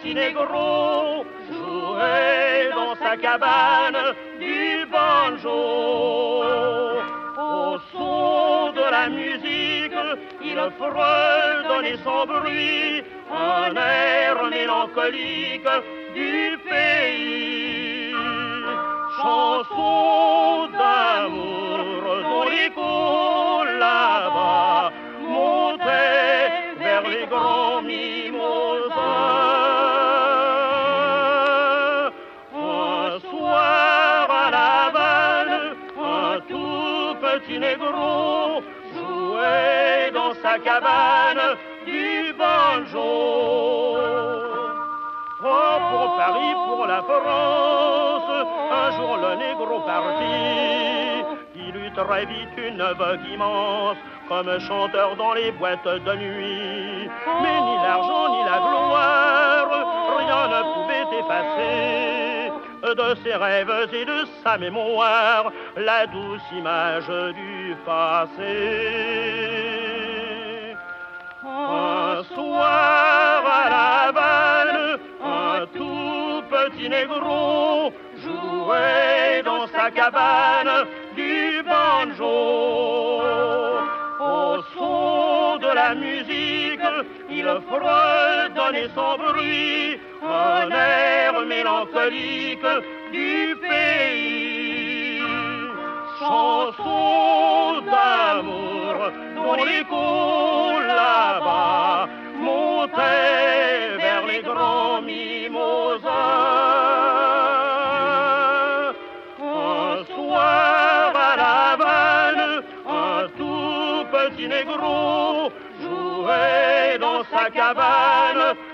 petit négro jouait dans sa cabane du banjo. Au son de la musique, il fredonnait sans bruit un air mélancolique du pays. Chanson d'amour dont l'écho là-bas montait vers les grands mimosas. Un soir à La Havane, un tout petit négro jouait dans sa cabane du banjo. Oh, pour Paris, pour la France, un jour le négro partit. Il eut très vite une vogue immense, comme chanteur dans les boîtes de nuit. Mais ni l'argent ni la gloire, rien ne pouvait effacer de ses rêves et de sa mémoire la douce image du passé. Un soir à La Havane, un tout petit négro jouait dans sa cabane du banjo. Au son de la musique, il fredonnait sans bruit un air mélancolique du pays. Chanson d'amour dont l'écho là-bas montait vers les grands mimosas. Un soir à La Havane, un tout petit négro jouait dans sa cabane